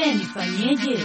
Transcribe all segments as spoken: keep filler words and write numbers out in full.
Je, nifanyeje?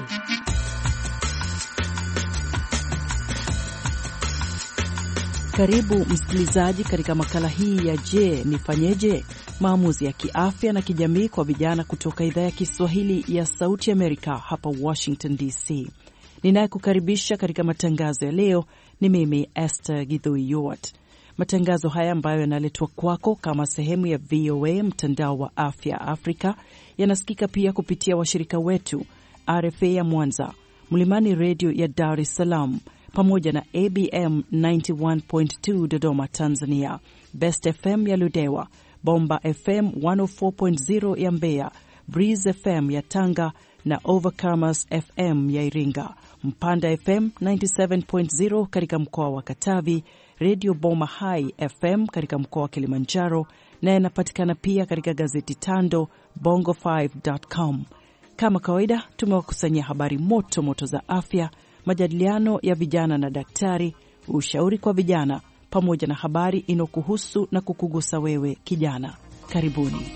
Karibu msikilizaji katika makala hii ya Je, nifanyeje? Maamuzi ya kiafya na kijamii kwa vijana kutoka idhaa ya Kiswahili ya Sauti Amerika hapa Washington D C. Ninayekukaribisha katika matangazo ya leo ni mimi Esther Githui-Yuart. Matangazo haya ambayo yanaletwa kwako kama sehemu ya V O A mtandao wa afya Afrika yanasikika pia kupitia washirika wetu R F A ya Mwanza, Mlimani Radio ya Dar es Salaam, pamoja na A B M tisini na moja nukta mbili Dodoma Tanzania, Best F M ya Ludewa, Bomba F M mia nne nukta sifuri ya Mbeya, Breeze F M ya Tanga na Overcomers F M ya Iringa, Mpanda F M tisini na saba nukta sifuri katika mkoa wa Katavi, Radio Boma High F M katika mkoa wa Kilimanjaro, na yanapatikana pia katika gazeti Tando bongo five dot com. Kama kawaida tumewakusanyia habari moto moto za afya, majadiliano ya vijana na daktari, ushauri kwa vijana, pamoja na habari inokuhusu na kukugusa wewe kijana. Karibuni.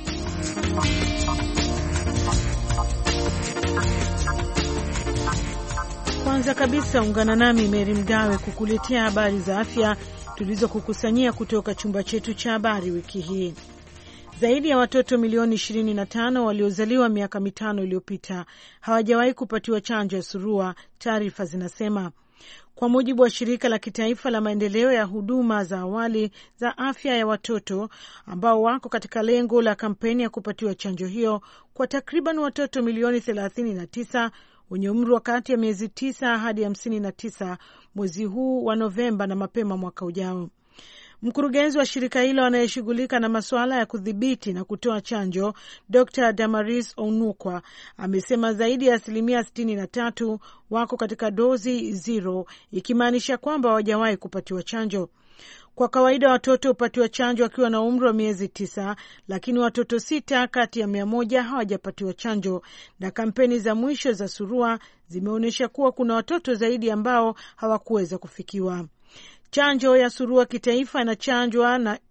Kwanza kabisa ungana nami Mary Mgawe kukuletea habari za afya tulizokukusanyia kutoka chumba chetu cha habari wiki hii. Zaidi ya watoto milioni ishirini na tano waliozaliwa miaka mitano iliyopita hawajawahi kupatiwa chanjo ya surua, taarifa zinasema. Kwa mujibu wa shirika la kitaifa la maendeleo ya huduma za awali za afya ya watoto ambao wako katika lengo la kampeni ya kupatiwa chanjo hiyo kwa takriban watoto milioni thelathini na tisa wenye umri wa kati ya miezi tisa hadi hamsini na tisa mwezi huu wa Novemba na mapema mwaka ujao. Mkurugenzi wa shirika hilo anayeshughulika na masuala ya kudhibiti na kutoa chanjo, Doctor Damaris Onukwa, amesema zaidi ya asilimia sitini na tatu wako katika dozi zero, ikimaanisha kwamba hawajawahi kupatiwa chanjo. Kwa kawaida watoto hupatiwa chanjo wakiwa na umri wa miezi tisa, lakini watoto sita kati ya mia moja hawajapatiwa chanjo, na kampeni za mwisho za surua zimeonyesha kuwa kuna watoto zaidi ambao hawakuweza kufikiwa. Chanjo ya surua kitaifa inachanjwa na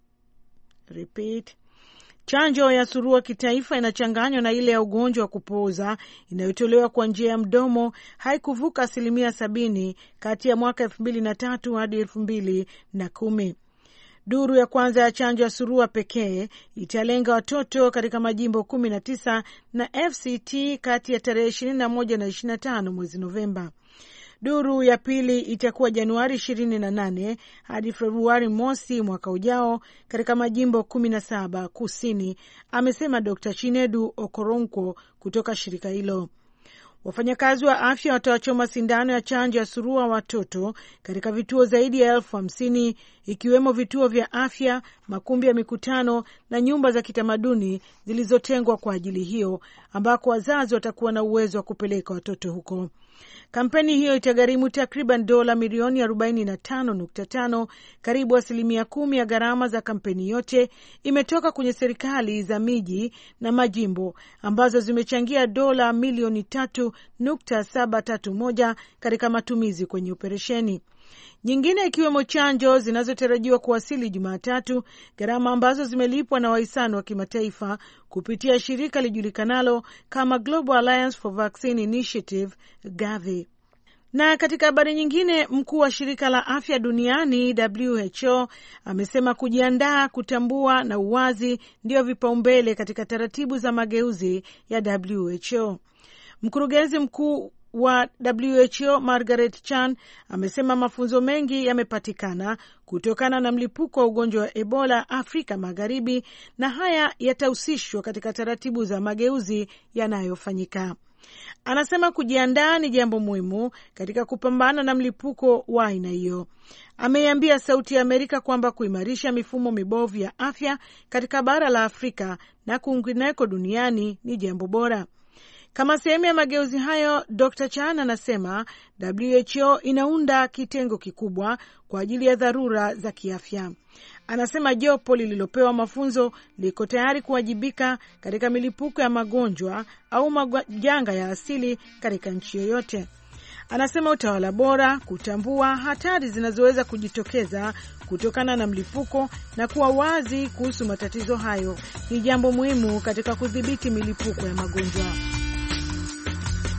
repeat Chanjo ya surua kitaifa inachanganywa na ile ya ugonjwa wa kupooza inayotolewa kwa njia ya mdomo haikuvuka asilimia sabini kati ya mwaka elfu mbili na tatu hadi elfu mbili na kumi. Duru ya kwanza ya chanjo ya surua pekee italenga watoto katika majimbo kumi na tisa na F C T kati ya tarehe ishirini na moja na ishirini na tano mwezi Novemba. Duru ya pili itakuwa Januari ishirini na nane hadi Februari mosi mwaka ujao katika majimbo kumi na saba kusini, amesema Doctor Chinedu Okoronko kutoka shirika hilo. Wafanyakazi wa afya watawachoma sindano ya chanjo ya surua watoto katika vituo zaidi ya elfu hamsini ikiwemo vituo vya afya, makumbi ya mikutano na nyumba za kitamaduni zilizotengwa kwa ajili hiyo, ambako wazazi watakuwa na uwezo wa kupeleka watoto huko. Kampeni hiyo itagharimu takriban dola milioni arobaini na tano nukta tano, karibu asilimia kumi ya gharama za kampeni yote imetoka kwenye serikali za miji na majimbo ambazo zimechangia dola milioni tatu nukta saba tatu moja katika matumizi kwenye operesheni. Nyingine ikiwemo chanjo zinazotarajiwa kuwasili Jumatatu, gharama ambazo zimelipwa na wahisani wa kimataifa kupitia shirika lijulikanalo kama Global Alliance for Vaccine Initiative Gavi. Na katika habari nyingine, mkuu wa shirika la afya duniani W H O amesema kujiandaa, kutambua na uwazi ndio vipaumbele katika taratibu za mageuzi ya W H O. Mkurugenzi mkuu wa W H O Margaret Chan amesema mafunzo mengi yamepatikana kutokana na mlipuko wa ugonjwa wa Ebola Afrika Magharibi, na haya yatahusishwa katika taratibu za mageuzi yanayofanyika. Anasema kujiandaa ni jambo muhimu katika kupambana na mlipuko wa aina hiyo. Ameiambia Sauti ya Amerika kwamba kuimarisha mifumo mibovu ya afya katika bara la Afrika na kwingineko duniani ni jambo bora. Kama sehemu ya mageuzi hayo, Doctor Chan anasema W H O inaunda kitengo kikubwa kwa ajili ya dharura za kiafya. Anasema jopo lililopewa mafunzo liko tayari kuwajibika katika milipuko ya magonjwa au majanga ya asili katika nchi yoyote. Anasema utawala bora, kutambua hatari zinazoweza kujitokeza kutokana na mlipuko na kuwa wazi kuhusu matatizo hayo ni jambo muhimu katika kudhibiti milipuko ya magonjwa.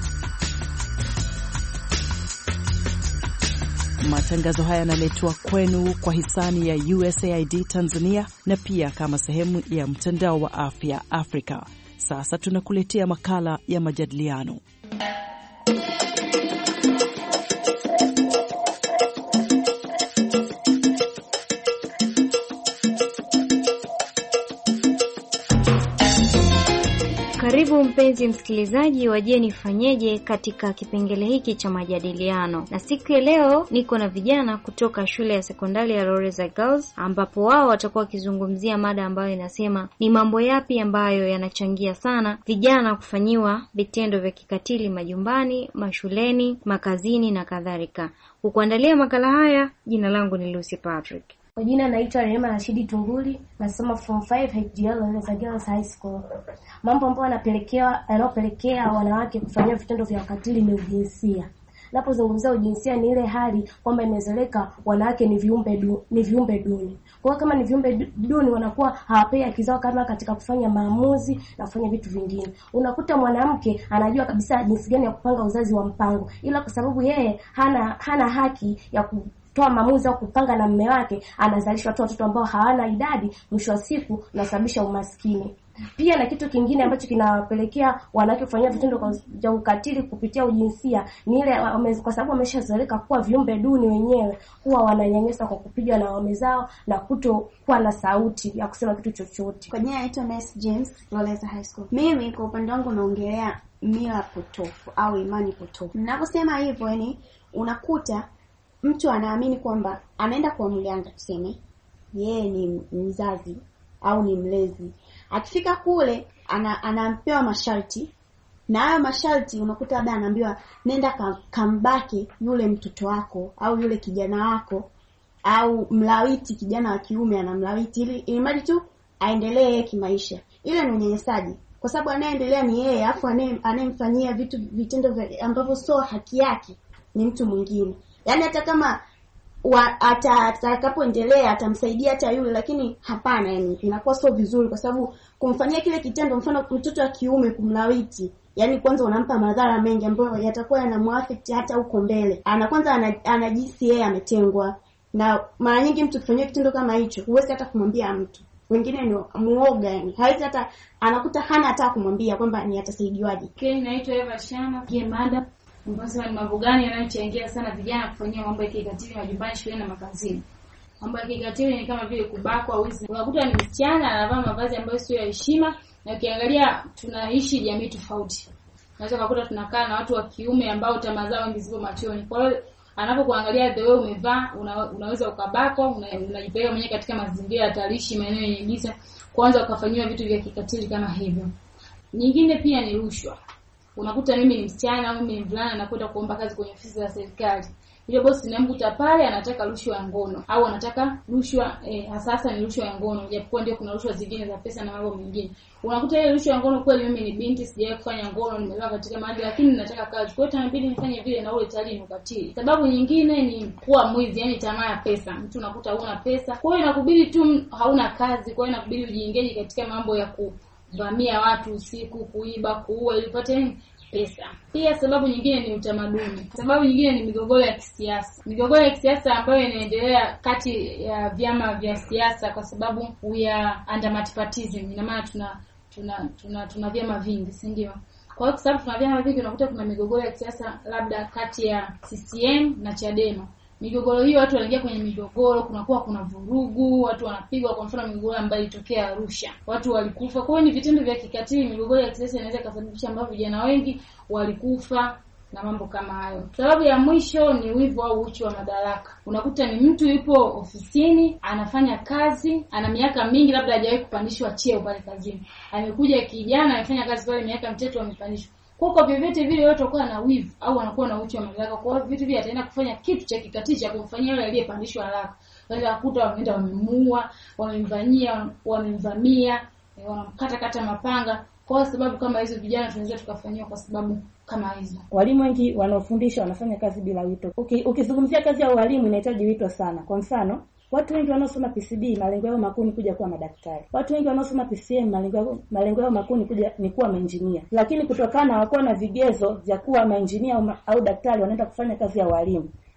Matangazo haya yanaletwa kwenu kwa hisani ya U S A I D Tanzania na pia kama sehemu ya mtandao wa afya Afrika. Sasa tunakuletea makala ya majadiliano. Karibu mpenzi msikilizaji wa Je Nifanyeje katika kipengele hiki cha majadiliano. Na siku ya leo niko na vijana kutoka shule ya sekondari ya Loreza Girls, ambapo wao watakuwa wakizungumzia mada ambayo inasema ni mambo yapi ambayo yanachangia sana vijana kufanyiwa vitendo vya kikatili majumbani, mashuleni, makazini na kadhalika. Kukuandalia makala haya, jina langu ni Lucy Patrick. Kwa jina naitwa Rehema Rashidi Tunguli, nasoma form five H D L Loreza Girls High School. Mambo ambayo yanapelekea yanayopelekea wanawake kufanyia vitendo vya ukatili ni ujinsia. Napozungumzia ujinsia ni ile hali kwamba imezeleka wanawake ni viumbe du, ni viumbe duni. Kwa kama ni viumbe duni wanakuwa hawapei haki zao kama katika kufanya maamuzi na kufanya vitu vingine. Unakuta mwanamke anajua kabisa jinsi gani ya kupanga uzazi wa mpango, ila kwa sababu yeye hana hana haki ya ku toa maamuzi au kupanga na mume wake, anazalisha watoto ambao hawana idadi, mwisho wa siku nasababisha umaskini. Pia na kitu kingine ambacho kinawapelekea wanawake kufanyia vitendo vya ukatili kupitia ujinsia ni ile kwa sababu wameshazoeleka kuwa viumbe duni wenyewe, huwa wananyanyasa kwa kupiga na waume zao na kutokuwa na sauti ya kusema kitu chochote. Kwa jina naitwa Mercy James, Loreza High School. Mimi kwa upande wangu naongelea mila potofu au imani potofu. Ninaposema hivyo yani unakuta mtu anaamini kwamba anaenda kwa mganga, tuseme yeye ni mzazi au ni mlezi. Akifika kule ana, anaampewa masharti, na hayo masharti unakuta labda anaambiwa nenda kambake yule mtoto wako au yule kijana wako, au mlawiti kijana wa kiume anamlawiti ili ili tu aendelee kimaisha. Ile ni unyanyasaji, kwa sababu anaendelea ni yeye, afu anayemfanyia vitu vitendo ambavyo sio haki yake ni mtu mwingine. Yaani hata kama atakapoendelea atamsaidia hata yule, lakini hapana, yani inakuwa sio vizuri, kwa sababu kumfanyia kile kitendo, mfano mtoto wa kiume kumlawiti, yani kwanza unampa madhara mengi ambayo yatakuwa yanamuaffect hata huko mbele. Ana kwanza anajisi yeye ametengwa, na mara nyingi mtu kufanyia kitendo kama hicho huwezi hata kumwambia mtu. Wengine ni muoga, yani hawezi hata, anakuta hana hata kumwambia kwamba ni atasaidiwaje. Okay, naitwa Eva Shana. Je, mada Mbona ni mambo gani yanayochangia sana vijana kufanyia mambo ya kikatili majumbani, shuleni na makazini? Mambo ya kikatili ni kama vile kubakwa, wizi. Unakuta ni msichana anavaa mavazi ambayo sio ya heshima, na ukiangalia tunaishi jamii tofauti. Unaweza kukuta tunakaa na watu wa kiume ambao tamaa zao nyingi zipo machoni. Kwa hiyo anapokuangalia the way umevaa, una, unaweza ukabakwa, unajipeleka una mwenyewe katika mazingira hatarishi, maeneo yenye giza, kwanza ukafanywa vitu vya kikatili kama hivyo. Nyingine pia ni rushwa. Unakuta mimi ni msichana au mimi ni mvulana nakwenda kuomba kazi kwenye ofisi za serikali. Ile bosi namkuta pale anataka rushwa ya ngono au anataka rushwa eh, hasa ni rushwa ya ngono, japokuwa ndio kuna rushwa zingine za pesa na mambo mengine. Unakuta ile rushwa ya ngono, kweli mimi ni binti, sijawahi kufanya ngono, nimelala katika mahali lakini nataka kazi. Kwa hiyo inabidi nifanye vile, na ule tayari ni ukatili. Sababu nyingine ni kuwa mwizi, yani tamaa ya pesa. Mtu unakuta huna pesa, kwa hiyo inakubidi tu hauna kazi, kwa hiyo inakubidi ujiengage katika mambo ya kuvamia watu usiku, kuiba, kuua ili upate pesa. Pia sababu nyingine ni utamaduni. Sababu nyingine ni migogoro ya kisiasa. Migogoro ya kisiasa ambayo inaendelea kati ya vyama vya siasa, kwa sababu ya under multipartyism. Ina maana tuna tuna tuna, tuna vyama vingi, si ndio? Kwa hiyo kwa sababu tuna vyama vingi unakuta kuna migogoro ya kisiasa labda kati ya C C M na Chadema. Migogoro hiyo watu wanaingia kwenye migogoro, kunakuwa kuna vurugu, watu wanapigwa. Kwa mfano migogoro ambayo ilitokea Arusha, watu walikufa. Kwa hiyo ni vitendo vya kikatili. Migogoro ya kisiasa inaweza kusababisha ambao vijana wengi walikufa na mambo kama hayo. Sababu ya mwisho ni wivu au uchu wa madaraka. Unakuta ni mtu yupo ofisini, anafanya kazi, ana miaka mingi, labda hajawahi kupandishwa cheo pale kazini. Amekuja kijana anafanya kazi pale miaka mitatu amepandishwa. Kwa kwa vyovyote vile yote kwa na wivu au anakuwa na uchu wa madaraka. Kwa hiyo vitu vile ataenda kufanya kitu cha kikatili cha kumfanyia yule aliyepandishwa haraka. Wale wakuta wameenda wamemuua, wamemvamia, wamemvamia, wanamkata kata mapanga. Kwa sababu kama hizo vijana tunaweza tukafanywa kwa sababu kama hizo. Walimu wengi wanaofundisha wanafanya kazi bila wito. Ukizungumzia kazi ya walimu inahitaji wito sana. Kwa mfano, watu wengi wanaosoma P C B malengo yao makuu ni kuja kuwa madaktari. Watu wengi wanaosoma P C M malengo yao malengo yao makuu ni kuja ni kuwa maengineer. Lakini kutokana na wako na vigezo vya kuwa maengineer au, au daktari wanaenda kufanya kazi ya walimu.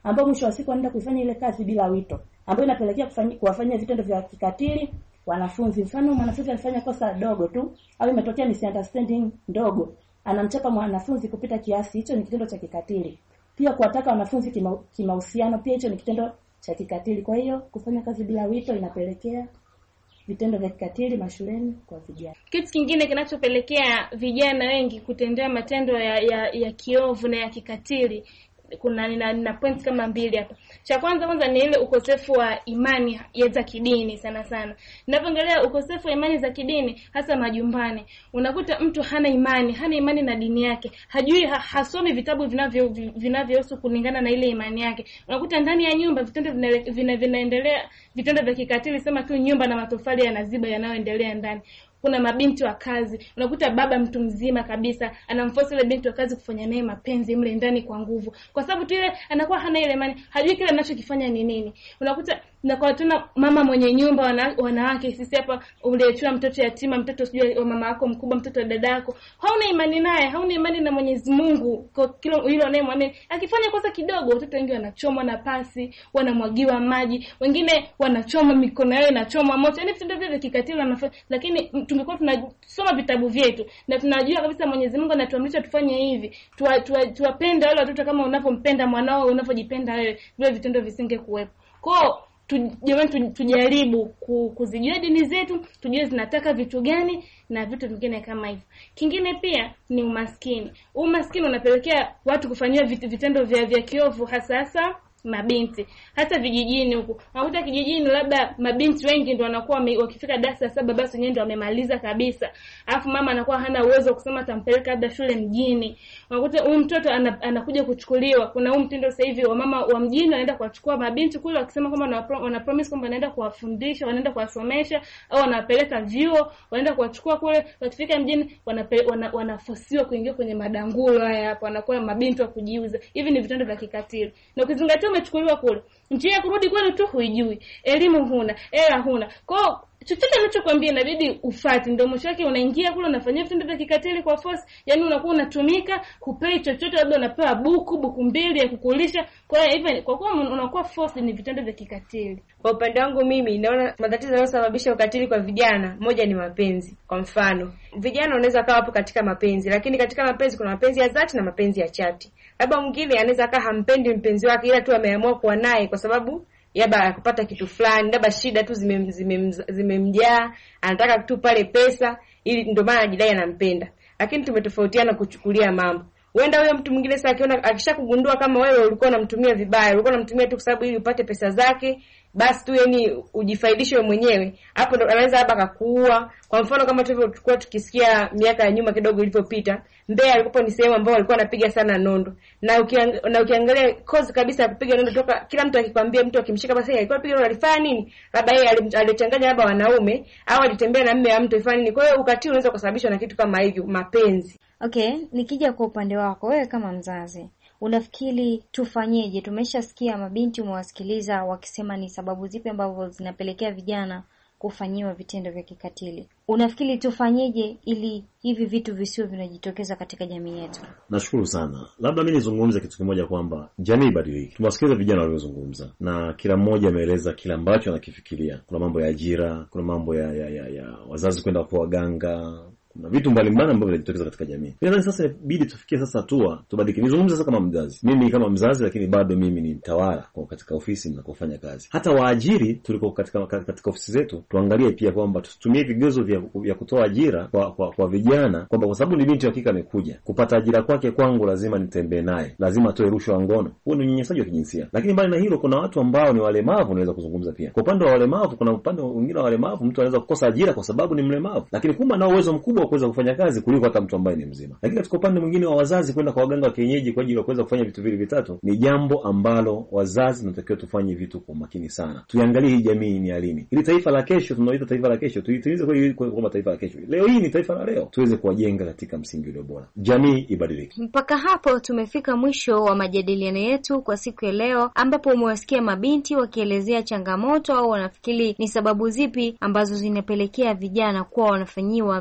ambao mwisho wa siku wanaenda kuifanya ile kazi bila wito, ambayo inapelekea kufanya kuwafanyia vitendo vya kikatili wanafunzi. Mfano, mwanafunzi alifanya kosa dogo tu au imetokea misunderstanding ndogo, anamchapa mwanafunzi kupita kiasi, hicho ni kitendo cha kikatili. Pia kuwataka wanafunzi kimahusiano, kima pia hicho ni kitendo cha kikatili. Kwa hiyo kufanya kazi bila wito inapelekea vitendo vya kikatili mashuleni kwa vijana. Kitu kingine kinachopelekea vijana wengi kutendea matendo ya ya, ya kiovu na ya kikatili, kuna nina, nina point kama mbili hapa. Cha kwanza kwanza ni ile ukosefu wa imani za kidini sana sana. Ninapoongelea ukosefu wa imani za kidini hasa majumbani, unakuta mtu hana imani, hana imani na dini yake. Hajui ha, hasomi vitabu vinavyo vinavyohusu kulingana na ile imani yake. Unakuta ndani ya nyumba vitendo vinaendelea vina, vina vitendo vya kikatili, sema tu nyumba na matofali yanaziba yanayoendelea ndani. Kuna mabinti wa kazi, unakuta baba mtu mzima kabisa anamforce ile binti wa kazi kufanya naye mapenzi mle ndani kwa nguvu, kwa sababu tu ile anakuwa hana ile imani, hajui kile anachokifanya ni nini. Unakuta na kwa tuna mama mwenye nyumba, wana, wanawake sisi hapa, uliachua mtoto yatima, mtoto sijui wa mama yako mkubwa, mtoto wa dadako, hauna imani naye, hauna imani na Mwenyezi Mungu kwa kilo hilo naye muamini. Akifanya kosa kidogo, watoto wengi wanachomwa na pasi, wanamwagiwa maji, wengine wanachoma mikono yao inachomwa moto, yani vitendo vile kikatili wanafanya. Lakini tungekuwa tunasoma vitabu vyetu na tunajua kabisa Mwenyezi Mungu anatuamrisha tufanye hivi, tuwapende tuwa, tuwa wale watoto kama unavyompenda mwanao, unavyojipenda wewe, vile vitendo visinge kuwepo. Kwa Jamani, tujaribu kuzijua dini zetu, tujue zinataka vitu gani na vitu vingine kama hivyo. Kingine pia ni umaskini. Umaskini unapelekea watu kufanyia vitendo vya vya kiovu, hasa hasa mabinti. Hata vijijini huko, unakuta kijijini labda mabinti wengi ndio wanakuwa wakifika darasa saba basi wenyewe ndio wamemaliza kabisa. Alafu mama anakuwa hana uwezo wa kusema atampeleka labda shule mjini. Unakuta huyu mtoto anakuja kuchukuliwa. Kuna huyu mtindo sasa hivi wa mama wa mjini wanaenda kuwachukua mabinti kule, wakisema kwamba wana promise kwamba wanaenda kuwafundisha, wanaenda kuwasomesha, au wanapeleka vyuo, wanaenda kuwachukua kule. Wakifika mjini wanafosiwa kuingia kwenye madangulo haya hapo, wanakuwa mabinti wa kujiuza. Hivi ni vitendo vya kikatili. Na ukizingatia umechukuliwa kule, njia ya kurudi kwenu tu huijui, elimu huna, hela huna. Kwa chochote anachokuambia inabidi ufuate, ndio mwisho wake unaingia kule unafanyia vitendo vya kikatili kwa force. Yani unakuwa unatumika, kupei chochote, labda unapewa buku buku mbili ya kukulisha. Kwa hiyo hivyo kwa kuwa unakuwa force, ni vitendo vya kikatili. Kwa upande wangu mimi naona matatizo yanayosababisha ukatili kwa vijana, moja ni mapenzi. Kwa mfano, vijana wanaweza kawa hapo katika mapenzi, lakini katika mapenzi kuna mapenzi ya dhati na mapenzi ya chati. Labda mwingine anaweza kaa hampendi mpenzi wake, ila tu ameamua kuwa naye kwa sababu yaba kupata kitu fulani, labda shida tu zimemjaa, zime, zime anataka tu pale pesa, ili ndio maana anajidai anampenda. Lakini tumetofautiana kuchukulia mambo. Uenda huyo mtu mwingine sasa akiona, akishakugundua kama wewe ulikuwa unamtumia vibaya, ulikuwa unamtumia tu kwa sababu ili upate pesa zake, basi tu yani ujifaidishe wewe mwenyewe, hapo ndo anaweza hapa akakuua. Kwa mfano kama tulivyokuwa tukisikia miaka ya nyuma kidogo ilipopita, Mbeya alikuwa ni sehemu ambayo walikuwa wanapiga sana nondo. Na ukiang, na ukiangalia cause kabisa ya kupiga nondo toka kila mtu akikwambia, mtu akimshika basi alikuwa anapiga nondo, alifanya nini? Labda yeye alichanganya labda wanaume au alitembea na mume wa mtu ifanye nini. Kwa hiyo ukatili unaweza kusababishwa na kitu kama hivyo, mapenzi. Okay, nikija kwa upande wako wewe kama mzazi, unafikiri tufanyeje? Tumeshasikia mabinti, umewasikiliza wakisema ni sababu zipi ambazo zinapelekea vijana kufanyiwa vitendo vya kikatili. Unafikiri tufanyeje ili hivi vitu visiwe vinajitokeza katika jamii yetu? Nashukuru sana. Labda mimi nizungumze kitu kimoja kwamba jamii ibadilike. Tumewasikiliza vijana waliozungumza na kila mmoja ameeleza kila ambacho anakifikiria. Kuna mambo ya ajira, kuna mambo ya ya, ya, ya wazazi kwenda kwa waganga, kuna vitu mbalimbali ambavyo vinajitokeza katika jamii. Nadhani sasa bidi tufikie sasa hatua tubadilike. Nizungumze sasa kama mzazi. Mimi kama mzazi, lakini bado mimi ni mtawala kwa katika ofisi ninakofanya kazi. Hata waajiri tuliko katika katika ofisi zetu, tuangalie pia kwamba tutumie vigezo vya, vya kutoa ajira kwa kwa, kwa vijana, kwamba kwa sababu ni binti hakika amekuja kupata ajira kwake kwangu, lazima nitembee naye, lazima atoe rushwa ngono. Huo ni unyanyasaji wa kijinsia. Lakini mbali na hilo, kuna watu ambao ni walemavu, naweza kuzungumza pia. Kwa upande wa walemavu, kuna upande mwingine wa walemavu, mtu anaweza kukosa ajira kwa sababu ni mlemavu, lakini kumbe ana uwezo mkubwa kuweza kufanya kazi kuliko hata mtu ambaye ni mzima. Lakini katika upande mwingine wa wazazi kwenda kwa waganga wa kienyeji kwa ajili ya kuweza kufanya vitu vile vitatu, ni jambo ambalo wazazi tunatakiwa tufanye vitu kwa makini sana. Tuangalie hii jamii ni alini. Ili taifa la kesho, tunaoita taifa la kesho, tuitimize kwa kwa taifa la kesho. Leo hii ni taifa la leo, tuweze kuwajenga katika msingi ulio bora. Jamii ibadilike. Mpaka hapo tumefika mwisho wa majadiliano yetu kwa siku ya leo, ambapo umewasikia mabinti wakielezea changamoto au wanafikiri ni sababu zipi ambazo zinapelekea vijana kuwa wanafanyiwa vitendo vya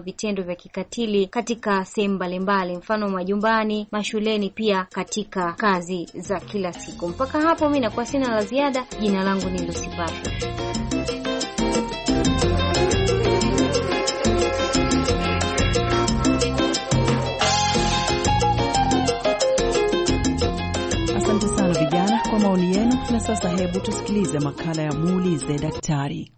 vya kikatili katika sehemu mbalimbali, mfano majumbani, mashuleni, pia katika kazi za kila siku. Mpaka hapo mimi nakuwa sina la ziada. Jina langu ni Lucy Pasha. Asante sana vijana kwa maoni yenu, na sasa hebu tusikilize makala ya Muulize Daktari.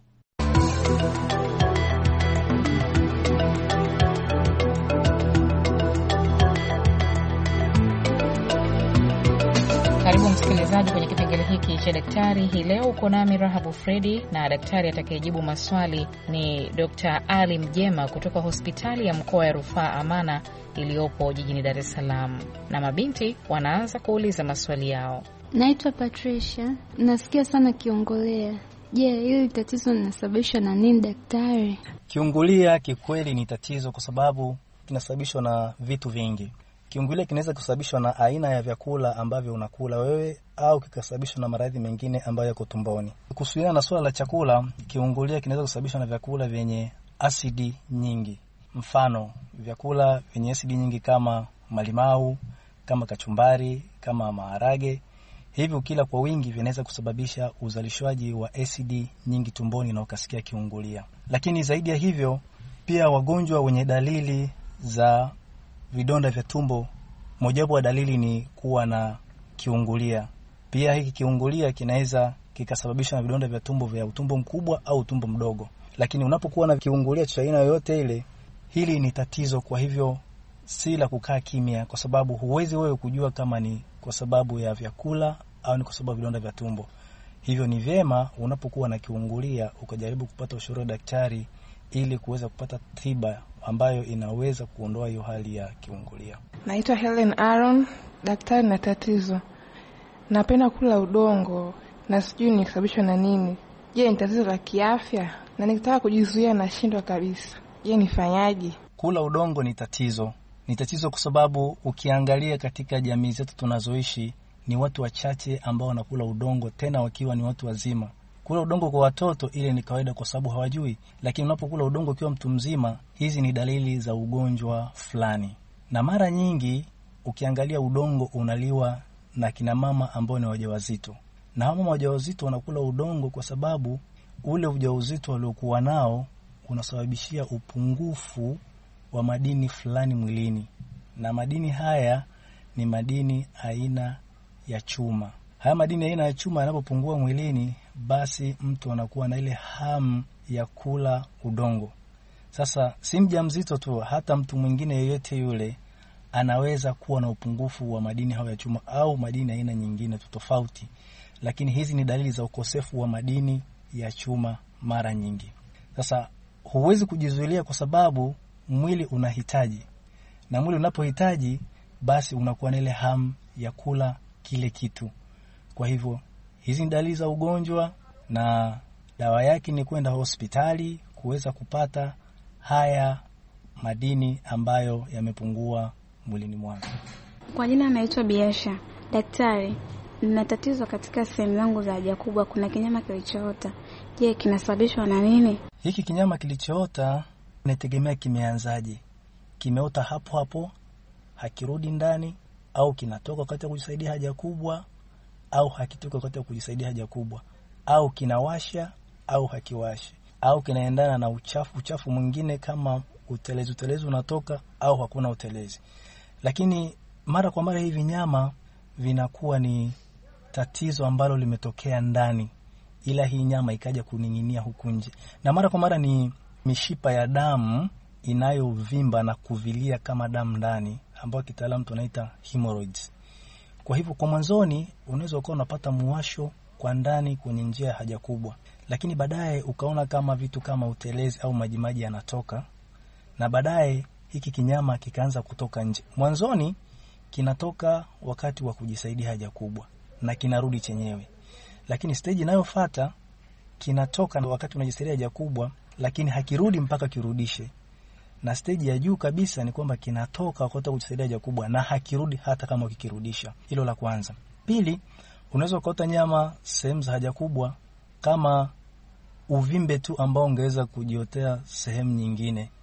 Karibu msikilizaji kwenye kipengele hiki cha daktari. Hii leo uko nami Rahabu Fredi, na daktari atakayejibu maswali ni Dokta Ali Mjema kutoka hospitali ya mkoa ya rufaa Amana iliyopo jijini Dar es Salaam. Na mabinti wanaanza kuuliza maswali yao. Naitwa Patricia, nasikia sana kiungolea. Je, hili tatizo linasababishwa na nini daktari? Kiungulia kikweli ni tatizo kwa sababu kinasababishwa na vitu vingi. Kiungulia kinaweza kusababishwa na aina ya vyakula ambavyo unakula wewe, au kikasababishwa na maradhi mengine ambayo yako tumboni. Kuhusiana na swala la chakula, kiungulia kinaweza kusababishwa na vyakula vyenye asidi nyingi. Mfano, vyakula vyenye asidi nyingi kama malimau, kama kachumbari, kama maharage. Hivi ukila kwa wingi vinaweza kusababisha uzalishwaji wa asidi nyingi tumboni na ukasikia kiungulia. Lakini zaidi ya hivyo, pia wagonjwa wenye dalili za vidonda vya tumbo, mojawapo wa dalili ni kuwa na kiungulia. Pia hiki kiungulia kinaweza kikasababishwa na vidonda vya tumbo vya utumbo mkubwa au utumbo mdogo. Lakini unapokuwa na kiungulia cha aina yoyote ile, hili ni tatizo. Kwa hivyo si la kukaa kimya, kwa sababu huwezi wewe kujua kama ni kwa sababu ya vyakula au ni kwa sababu vidonda vya tumbo. Hivyo ni vyema unapokuwa na kiungulia ukajaribu kupata ushauri wa daktari ili kuweza kupata tiba ambayo inaweza kuondoa hiyo hali ya kiungulia. Naitwa Helen Aaron. Daktari, na tatizo, napenda kula udongo na sijui ni kusababishwa na nini. Je, ni tatizo la kiafya? Na nikitaka kujizuia na shindwa kabisa. Je, nifanyaje? Kula udongo ni tatizo. Ni tatizo kwa sababu ukiangalia katika jamii zetu tunazoishi, ni watu wachache ambao wanakula udongo, tena wakiwa ni watu wazima. Kula udongo kwa watoto ile ni kawaida kwa sababu hawajui, lakini unapokula udongo ukiwa mtu mzima, hizi ni dalili za ugonjwa fulani. Na mara nyingi ukiangalia udongo unaliwa na kina mama ambao ni wajawazito. Na mama wajawazito wanakula udongo kwa sababu ule ujauzito waliokuwa nao unasababishia upungufu wa madini fulani mwilini. Na madini haya ni madini aina ya chuma. Haya madini aina ya chuma yanapopungua mwilini, basi mtu anakuwa na ile hamu ya kula udongo. Sasa si mjamzito tu, hata mtu mwingine yeyote yule anaweza kuwa na upungufu wa madini hayo ya chuma au madini aina nyingine tofauti. Lakini hizi ni dalili za ukosefu wa madini ya chuma mara nyingi. Sasa huwezi kujizuilia kwa sababu mwili unahitaji. Na mwili unapohitaji, basi unakuwa na ile hamu ya kula kile kitu. Kwa hivyo hizi ni dalili za ugonjwa, na dawa yake ni kwenda hospitali kuweza kupata haya madini ambayo yamepungua mwilini mwako. Kwa jina naitwa Biasha. Daktari, nina tatizo katika sehemu zangu za haja kubwa, kuna kinyama kilichoota. Je, kinasababishwa na nini? Hiki kinyama kilichoota inategemea kimeanzaje. Kimeota hapo hapo, hakirudi ndani, au kinatoka wakati wa kujisaidia haja kubwa, au hakitoka wakati wa kujisaidia haja kubwa, au kinawasha au hakiwashi, au kinaendana na uchafu uchafu mwingine kama utelezi utelezi unatoka au hakuna utelezi. Lakini mara kwa mara hivi nyama vinakuwa ni tatizo ambalo limetokea ndani, ila hii nyama ikaja kuninginia huku nje. Na mara kwa mara ni mishipa ya damu inayovimba na kuvilia kama damu ndani, ambayo kitaalamu tunaita hemorrhoids. Kwa hivyo kwa mwanzoni unaweza ukawa unapata muwasho kwa ndani kwenye njia ya haja kubwa, lakini baadaye ukaona kama vitu kama utelezi au majimaji yanatoka, na baadaye hiki kinyama kikaanza kutoka nje. Mwanzoni kinatoka wakati wa kujisaidia haja kubwa na kinarudi chenyewe. Lakini stage inayofuata kinatoka wakati unajisaidia haja kubwa, lakini hakirudi mpaka kirudishe. Na stage ya juu kabisa ni kwamba kinatoka wakati wa kujisaidia haja kubwa na hakirudi hata kama ukikirudisha. Hilo la kwanza. Pili, unaweza kuota nyama sehemu za haja kubwa kama uvimbe tu ambao ungeweza kujiotea sehemu nyingine.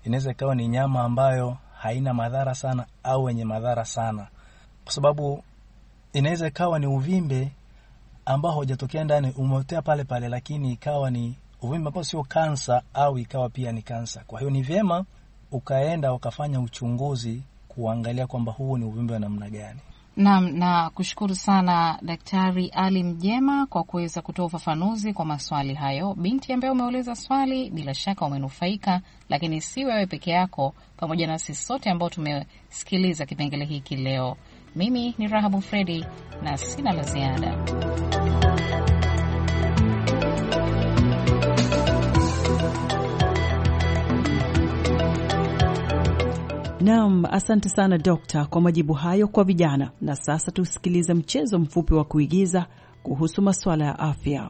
inaweza ikawa ni nyama ambayo haina madhara sana au yenye madhara sana, kwa sababu inaweza ikawa ni uvimbe ambao hujatokea ndani, umeotea pale pale, lakini ikawa ni uvimbe ambao sio kansa au ikawa pia ni kansa. Kwa hiyo ni vyema ukaenda ukafanya uchunguzi kuangalia kwamba huu ni uvimbe wa namna gani. Naam, na kushukuru sana Daktari Ali Mjema kwa kuweza kutoa ufafanuzi kwa maswali hayo. Binti ambaye umeuliza swali, bila shaka umenufaika, lakini si wewe peke yako, pamoja na sisi sote ambao tumesikiliza kipengele hiki leo. Mimi ni Rahabu Fredi na sina la ziada. Naam, asante sana dokta kwa majibu hayo kwa vijana. Na sasa tusikilize mchezo mfupi wa kuigiza kuhusu masuala ya afya.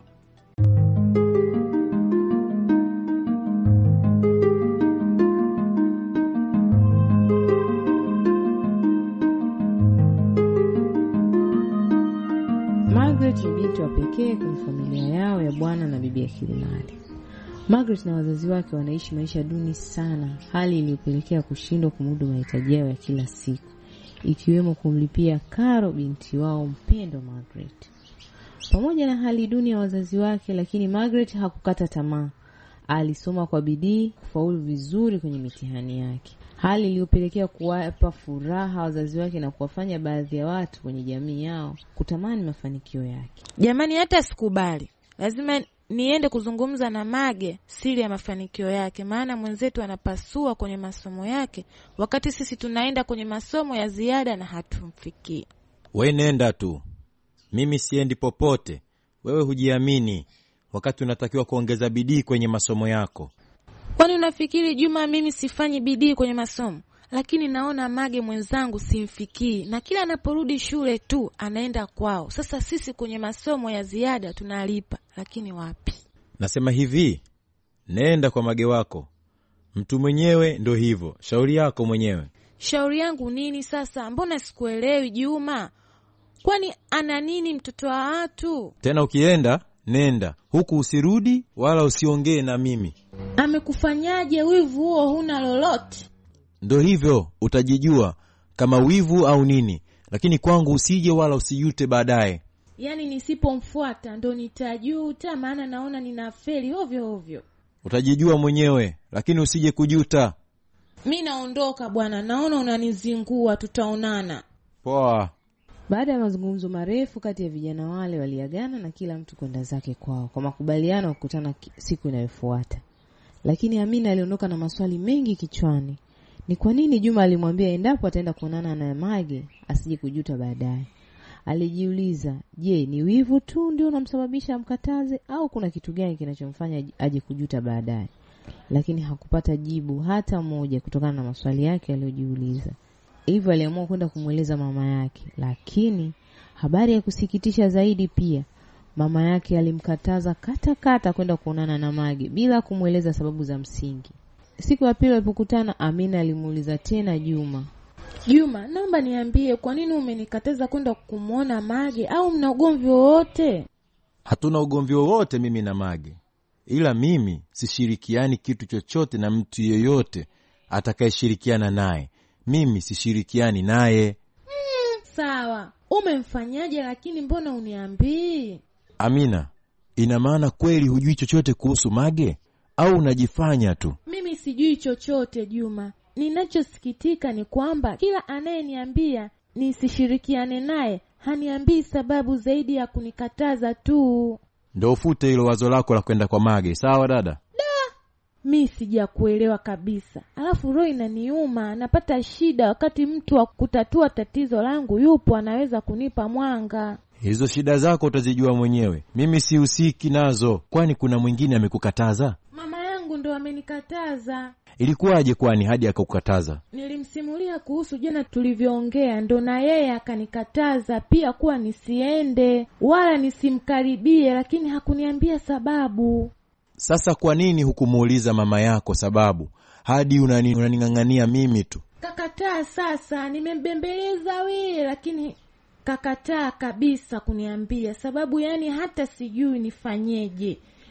Margaret ni binti wa pekee kwenye familia yao ya bwana na bibi ya Kilimali. Margaret na wazazi wake wanaishi maisha duni sana, hali iliyopelekea kushindwa kumudu mahitaji yao ya kila siku, ikiwemo kumlipia karo binti wao mpendwa Margaret. Pamoja na hali duni ya wazazi wake, lakini Margaret hakukata tamaa. Alisoma kwa bidii, kufaulu vizuri kwenye mitihani yake, hali iliyopelekea kuwapa furaha wazazi wake na kuwafanya baadhi ya watu kwenye jamii yao kutamani mafanikio yake. Jamani, hata sikubali. Lazima niende kuzungumza na Mage siri ya mafanikio yake, maana mwenzetu anapasua kwenye masomo yake wakati sisi tunaenda kwenye masomo ya ziada na hatumfikii. Wewe nenda tu. Mimi siendi popote. Wewe hujiamini wakati unatakiwa kuongeza bidii kwenye masomo yako. Kwani unafikiri Juma mimi sifanyi bidii kwenye masomo? Lakini naona Mage mwenzangu simfikii, na kila anaporudi shule tu anaenda kwao. Sasa sisi kwenye masomo ya ziada tunalipa, lakini wapi? Nasema hivi, nenda kwa Mage wako. Mtu mwenyewe ndo hivyo, shauri yako mwenyewe. Shauri yangu nini sasa? Mbona sikuelewi Juma? Kwani ana nini mtoto wa watu? Tena ukienda, nenda. Huku usirudi wala usiongee na mimi. Amekufanyaje? Wivu huo huna lolote. Ndo hivyo, utajijua kama wivu au nini. Lakini kwangu usije wala usijute baadaye. Yaani nisipomfuata ndo nitajuta, maana naona ninafeli ovyo ovyo. Utajijua mwenyewe, lakini usije kujuta. Mimi naondoka bwana, naona unanizingua, tutaonana. Poa. Baada ya mazungumzo marefu kati ya vijana wale, waliagana na kila mtu kwenda zake kwao kwa makubaliano kukutana siku inayofuata. Lakini Amina aliondoka na maswali mengi kichwani. Ni kwa nini Juma alimwambia endapo ataenda kuonana na Mage asije kujuta baadaye? Alijiuliza, je, ni wivu tu ndio unamsababisha amkataze au kuna kitu gani kinachomfanya aje kujuta baadaye? Lakini hakupata jibu hata moja kutokana na maswali yake aliyojiuliza. Hivyo aliamua kwenda kumweleza mama yake, lakini habari ya kusikitisha zaidi pia, mama yake alimkataza kata kata kwenda kuonana na Mage bila kumweleza sababu za msingi. Siku ya pili walipokutana, Amina alimuuliza tena Juma, Juma, naomba niambie kwa nini umenikataza kwenda kumuona Mage, au mna ugomvi wowote? Hatuna ugomvi wowote mimi na Mage. Ila mimi sishirikiani kitu chochote na mtu yeyote atakayeshirikiana naye. Mimi sishirikiani naye. Hmm, sawa. Umemfanyaje lakini mbona uniambii? Amina, ina maana kweli hujui chochote kuhusu Mage au unajifanya tu? Mimi sijui chochote Juma. Ninachosikitika ni kwamba kila anayeniambia nisishirikiane naye haniambii sababu zaidi ya kunikataza tu. Ndio ufute hilo wazo lako la kwenda kwa Mage, sawa dada? Da, mimi sijakuelewa kabisa. Alafu roho inaniuma, napata shida wakati mtu wa kutatua tatizo langu yupo anaweza kunipa mwanga. Hizo shida zako utazijua mwenyewe. Mimi sihusiki nazo. Kwani kuna mwingine amekukataza? Mama yangu ndo amenikataza. Ilikuwaje kwani hadi akakukataza? Nilimsimulia kuhusu jana tulivyoongea, ndo na yeye akanikataza pia kuwa nisiende wala nisimkaribie, lakini hakuniambia sababu. Sasa kwa nini hukumuuliza mama yako sababu hadi unani, unaningangania mimi tu? Kakataa sasa, nimembembeleza wewe lakini kakataa kabisa kuniambia sababu, yani hata sijui nifanyeje.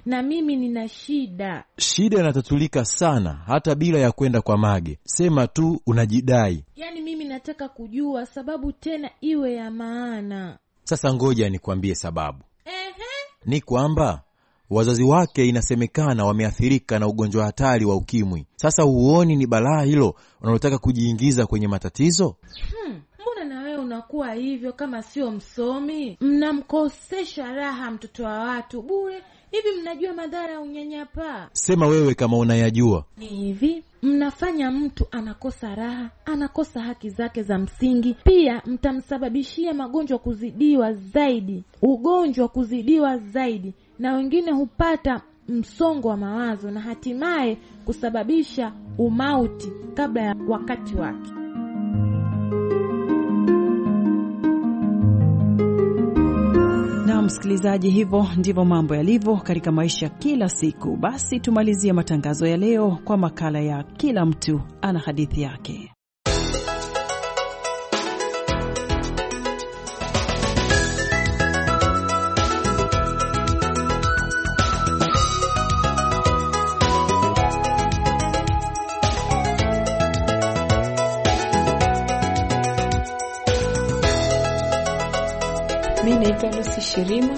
na mimi nina shida. Shida inatatulika sana hata bila ya kwenda kwa Mage. Sema tu unajidai. Yaani mimi nataka kujua sababu tena iwe ya maana. Sasa ngoja nikwambie sababu. Ehe. Ni kwamba wazazi wake inasemekana wameathirika na ugonjwa hatari wa ukimwi. Sasa huoni ni balaa hilo unalotaka kujiingiza kwenye matatizo? Hmm, mbona na wewe unakuwa hivyo kama sio msomi? Mnamkosesha raha mtoto wa watu bure. Hivi mnajua madhara ya unyanyapaa? Sema wewe kama unayajua. Ni hivi, mnafanya mtu anakosa raha, anakosa haki zake za msingi. Pia mtamsababishia magonjwa kuzidiwa zaidi, ugonjwa kuzidiwa zaidi, na wengine hupata msongo wa mawazo na hatimaye kusababisha umauti kabla ya wakati wake. Na msikilizaji, hivyo ndivyo mambo yalivyo katika maisha kila siku. Basi tumalizie matangazo ya leo kwa makala ya Kila Mtu Ana Hadithi Yake. Mimi naitwa Lucy Shirima,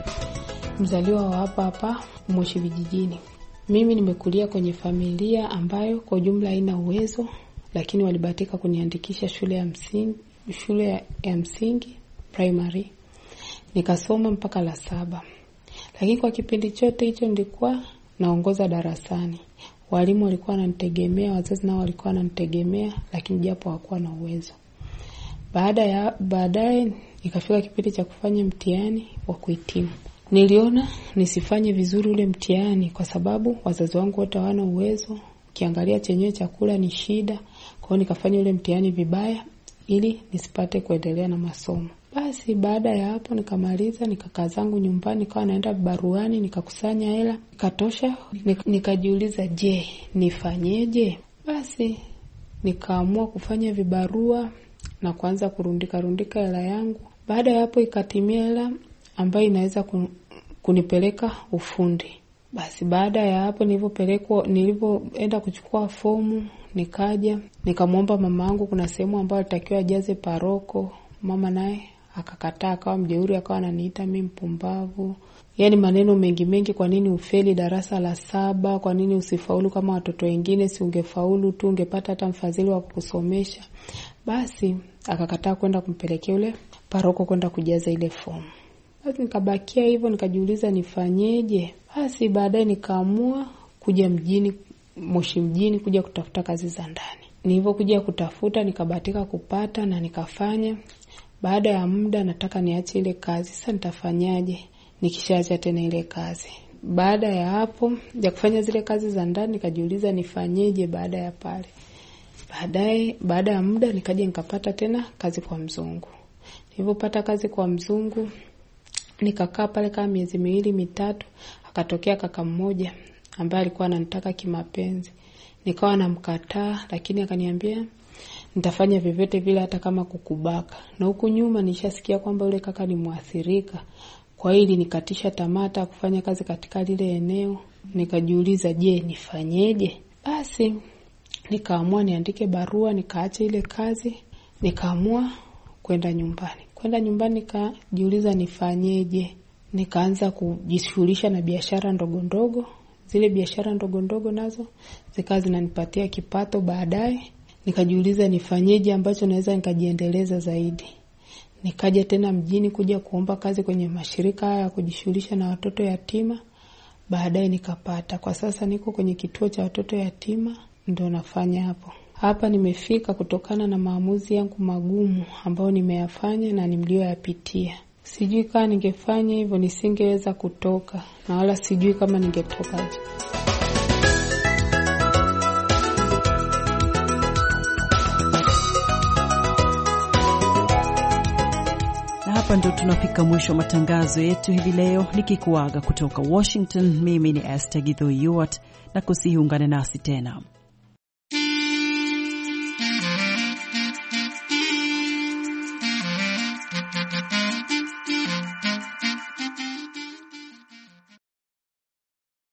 mzaliwa wa hapa hapa Moshi vijijini. Mimi nimekulia kwenye familia ambayo kwa ujumla haina uwezo, lakini walibahatika kuniandikisha shule ya msingi, shule ya, ya msingi primary. Nikasoma mpaka la saba. Lakini kwa kipindi chote hicho nilikuwa naongoza darasani. Walimu walikuwa wananitegemea, wazazi nao walikuwa wananitegemea, lakini japo hawakuwa na uwezo. Baada ya baadaye ikafika kipindi cha kufanya mtihani wa kuhitimu. Niliona nisifanye vizuri ule mtihani kwa sababu wazazi wangu wote hawana uwezo. Kiangalia chenyewe chakula ni shida. Kwa hiyo nikafanya ule mtihani vibaya ili nisipate kuendelea na masomo. Basi baada ya hapo nikamaliza, nikakaa zangu nyumbani, nikawa naenda baruani, nikakusanya hela, ikatosha. Nikajiuliza, je, nifanyeje? Basi nikaamua kufanya vibarua na kuanza kurundika rundika hela yangu. Baada ya hapo ikatimia hela ambayo inaweza kunipeleka ufundi. Basi baada ya hapo nilipopelekwa, nilipoenda kuchukua fomu, nikaja nikamwomba mama yangu kuna sehemu ambayo alitakiwa ajaze paroko. Mama naye akakataa, akawa mjeuri, akawa ananiita mimi mpumbavu. Yaani maneno mengi mengi, kwa nini ufeli darasa la saba? Kwa nini usifaulu kama watoto wengine? Si ungefaulu tu, ungepata hata mfadhili wa kukusomesha. Basi akakataa kwenda kumpelekea ule paroko kwenda kujaza ile fomu. Basi nikabakia hivyo, nikajiuliza nifanyeje. Basi baadaye nikaamua kuja mjini, Moshi mjini, kuja kutafuta kazi za ndani. Nilipokuja kutafuta nikabahatika kupata na nikafanya. Baada ya muda nataka niache ile kazi. Sasa nitafanyaje nikishaacha tena ile kazi? Baada ya hapo ya kufanya zile kazi za ndani nikajiuliza nifanyeje baada ya pale. Baadaye baada ya muda nikaja nikapata tena kazi kwa mzungu. Nilipopata kazi kwa mzungu nikakaa pale kama miezi miwili mitatu. Akatokea kaka mmoja ambaye alikuwa ananitaka kimapenzi. Nikawa namkataa, lakini akaniambia nitafanya vyovyote vile hata kama kukubaka. Na huku nyuma nishasikia kwamba yule kaka ni muathirika. Kwa hili nikatisha tamata kufanya kazi katika lile eneo. Nikajiuliza, je, nifanyeje? Basi nikaamua niandike barua, nikaacha ile kazi, nikaamua kwenda nyumbani. Kwenda nyumbani nikajiuliza nifanyeje. Nikaanza kujishughulisha na biashara ndogo ndogo. Zile biashara ndogo ndogo nazo zikawa zinanipatia kipato baadaye. Nikajiuliza nifanyeje ambacho naweza nikajiendeleza zaidi. Nikaja tena mjini kuja kuomba kazi kwenye mashirika haya ya kujishughulisha na watoto yatima. Baadaye nikapata. Kwa sasa niko kwenye kituo cha watoto yatima, ndio nafanya hapo. Hapa nimefika kutokana na maamuzi yangu magumu ambayo nimeyafanya na nilioyapitia. Sijui kama ningefanya hivyo nisingeweza kutoka, na wala sijui kama ningetoka. Hapa ndio tunafika mwisho matangazo yetu hivi leo, nikikuaga kutoka Washington. Mimi ni Esther Githo Yuat, na kusihi ungane nasi tena.